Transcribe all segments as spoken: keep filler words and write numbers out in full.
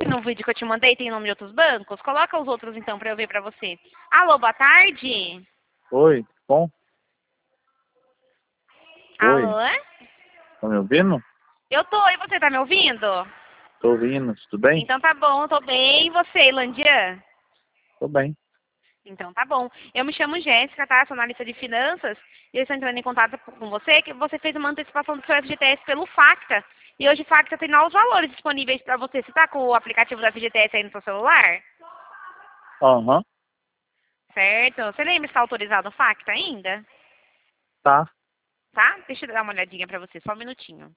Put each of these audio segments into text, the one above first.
no vídeo que eu te mandei tem nome de outros bancos? Coloca os outros então pra eu ver pra você. Alô, boa tarde. Oi, bom? Oi, Alô? tá me ouvindo? Eu tô, e você tá me ouvindo? Tô ouvindo, tudo bem? Então tá bom, tô bem. E você, Landian? Tô bem. Então tá bom. Eu me chamo Jéssica, tá? Sou analista de finanças. E eu estou entrando em contato com você que você fez uma antecipação do seu F G T S pelo Facta. E hoje o Facta tem novos valores disponíveis pra você. Você tá com o aplicativo do F G T S aí no seu celular? Aham, Certo. Você lembra se tá autorizado o Facta ainda? tá. Tá? Deixa eu dar uma olhadinha pra você, só um minutinho.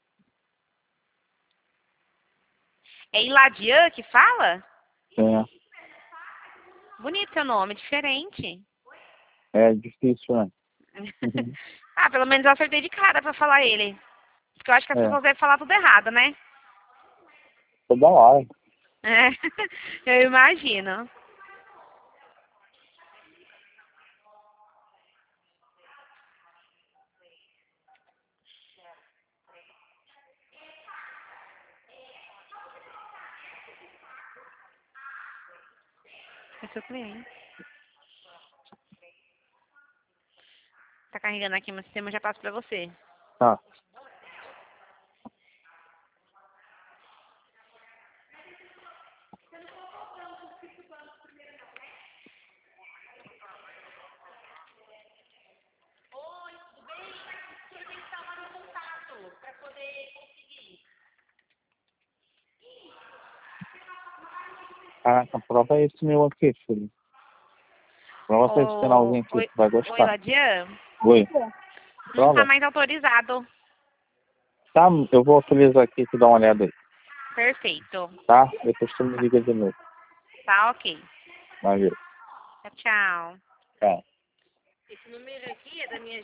É Iladian que fala? É, Bonito seu nome, diferente. é difícil, né? Uhum. Ah, pelo menos eu acertei de cara pra falar ele. Porque eu acho que as É, pessoas devem falar tudo errado, né? toda hora. É, eu imagino. É seu cliente. Tá carregando aqui meu sistema, eu já passo pra você. Tá. Caraca, prova esse meu aqui, filho. Prova esse Ô, finalzinho aqui, oi, tu vai oi, gostar. Ladian. Oi, Não tá prova? mais autorizado. Tá, eu vou atualizar aqui, tu dá uma olhada aí, Perfeito. tá? Depois tu me liga de novo. Tá ok. Valeu. Tchau, tchau. Tchau. Esse número aqui é da minha